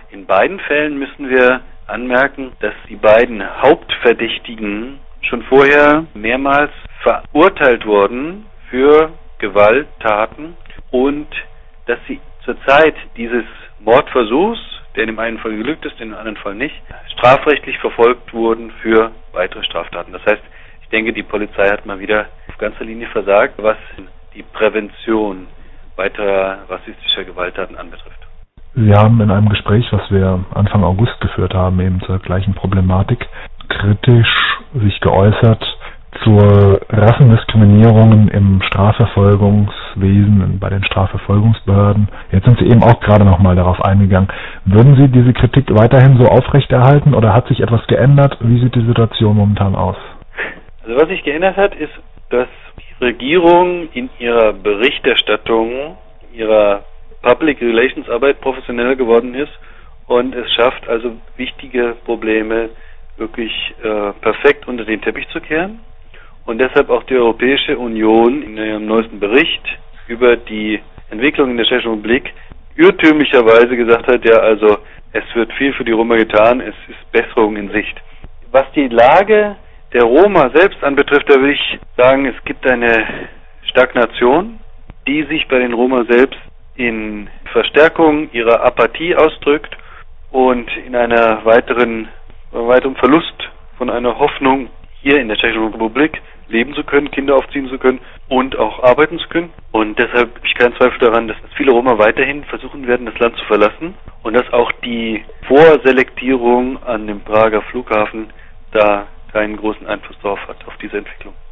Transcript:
In beiden Fällen müssen wir anmerken, dass die beiden Hauptverdächtigen schon vorher mehrmals verurteilt wurden für Gewalttaten und dass sie zur Zeit dieses Mordversuchs, der in dem einen Fall geglückt ist, in dem anderen Fall nicht, strafrechtlich verfolgt wurden für weitere Straftaten. Das heißt, ich denke, die Polizei hat mal wieder auf ganzer Linie versagt, was die Prävention weiterer rassistischer Gewalttaten anbetrifft. Sie haben in einem Gespräch, was wir Anfang August geführt haben, eben zur gleichen Problematik, kritisch sich geäußert zur Rassendiskriminierungen im Strafverfolgungswesen, bei den Strafverfolgungsbehörden. Jetzt sind Sie eben auch gerade nochmal darauf eingegangen. Würden Sie diese Kritik weiterhin so aufrechterhalten oder hat sich etwas geändert? Wie sieht die Situation momentan aus? Also was sich geändert hat, ist, dass die Regierung in ihrer Berichterstattung, ihrer Public Relations Arbeit professioneller geworden ist und es schafft also wichtige Probleme wirklich perfekt unter den Teppich zu kehren. Und deshalb auch die Europäische Union in ihrem neuesten Bericht über die Entwicklung in der Tschechischen Republik irrtümlicherweise gesagt hat, ja, also es wird viel für die Roma getan, es ist Besserung in Sicht. Was die Lage der Roma selbst anbetrifft, da will ich sagen, es gibt eine Stagnation, die sich bei den Roma selbst in Verstärkung ihrer Apathie ausdrückt und in einer weiteren Verlust von einer Hoffnung, hier in der Tschechischen Republik leben zu können, Kinder aufziehen zu können und auch arbeiten zu können. Und deshalb habe ich keinen Zweifel daran, dass viele Roma weiterhin versuchen werden, das Land zu verlassen und dass auch die Vorselektierung an dem Prager Flughafen da keinen großen Einfluss drauf hat, auf diese Entwicklung.